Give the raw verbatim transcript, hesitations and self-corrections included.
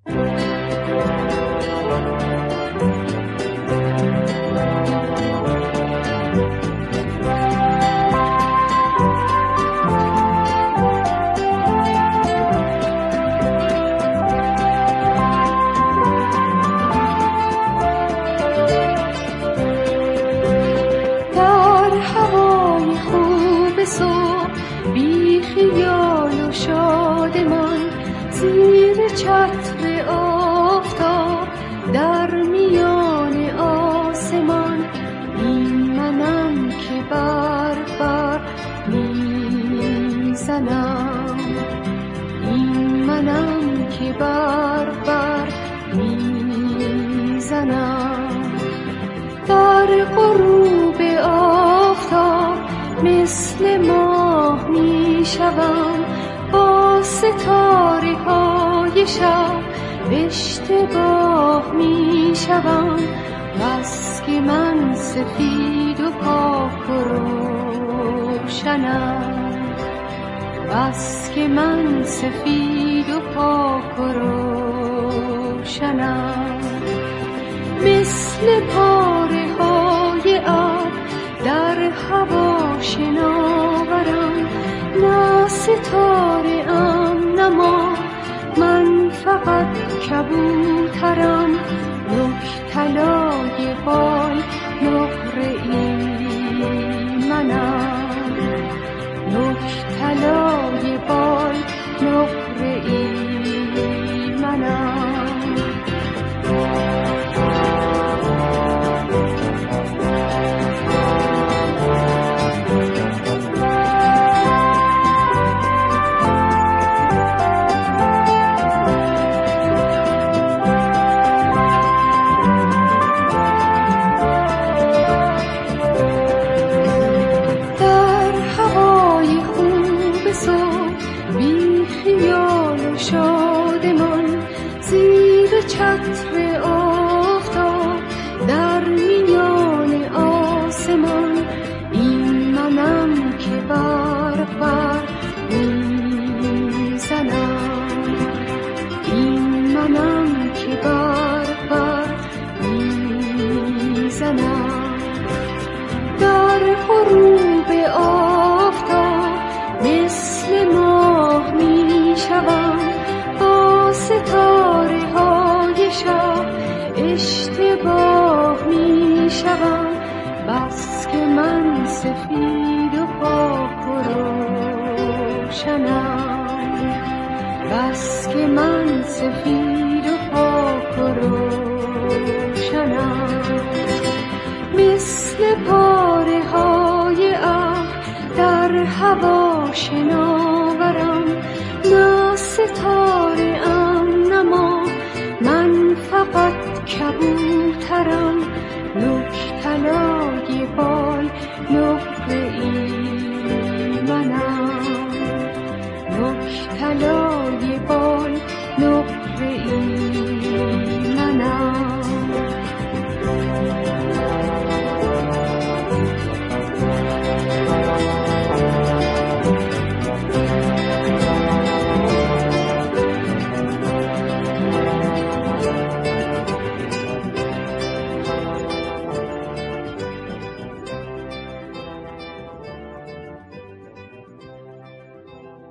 چتر آفتاب در میان آسمان، این منم که بر بر میزنم، این منم که بر بر میزنم. در غروب آفتاب مثل ماه میشوم، با ستاره های شب اشتباه می شوم. بس که من سفید و پاک و روشنم، بس که من سفید و پاک و روشنم. مثل پاره های ابر در هوا شناورم، نه ستاره ام نه ماه، من فقط کبوترم. نک طلای بال نقره ای منم، نک طلای بال نقره ای منم. چتر آفتاب در میان آسمان، این منم که بر بر میزنم، این منم که بر بر میزنم. در غروب آفتاب مثل ماه میشوم، با ستاره ها شب اشتباه می شوم. بس که من سفید و پاک و روشنم، بس که من سفید و پاک و روشنم. مثل پاره های ابر در هوا شنا